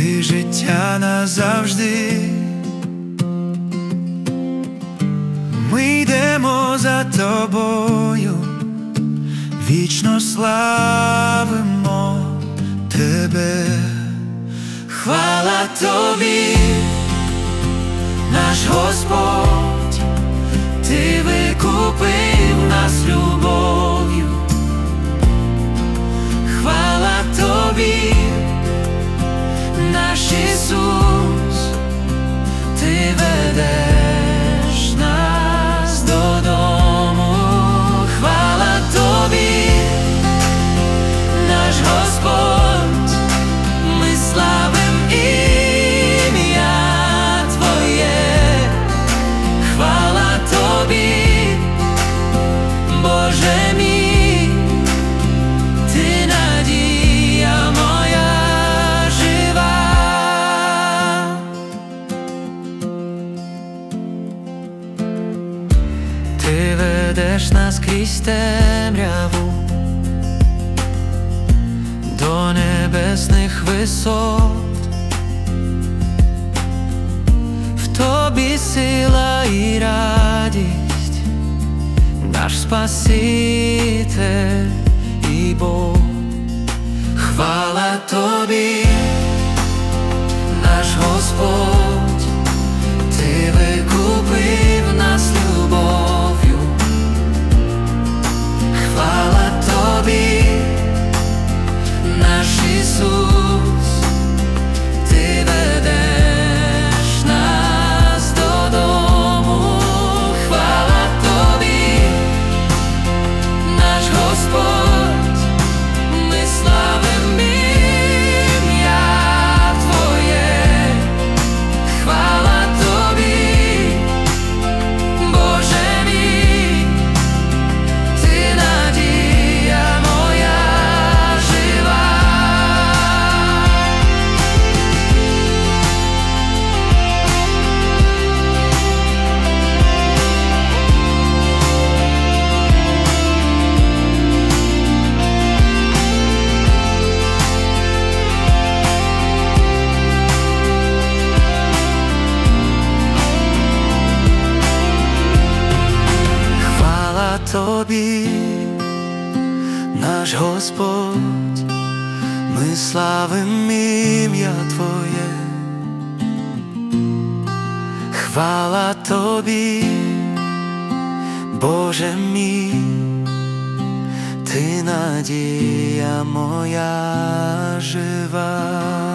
ти життя назавжди. Ми йдемо за тобою, вічно славимо тебе. Хвала тобі, наш Господь, ти викупив нас любов'ю. Хвала тобі, наш Ісус, ти ведеш нас додому. Хвала тобі, наш Господь, ми славим ім'я Твоє. Хвала тобі, Боже мій, ти надія моя жива. Ти ведеш нас крізь темряву до небесних висот. В тобі сила і радість, наш Спаситель і Бог. Хвала тобі, наш Господь, ти викупив нас любов'ю. Хвала тобі, наш Ісус, ти ведеш нас додому. Хвала тобі, наш Господь, ми славим ім'я Твоє. Хвала тобі, Боже мій, ти надія моя жива. Хвала тобі, наш Господь, ми славим ім'я Твоє. Хвала тобі, Боже мій, ти надія моя жива.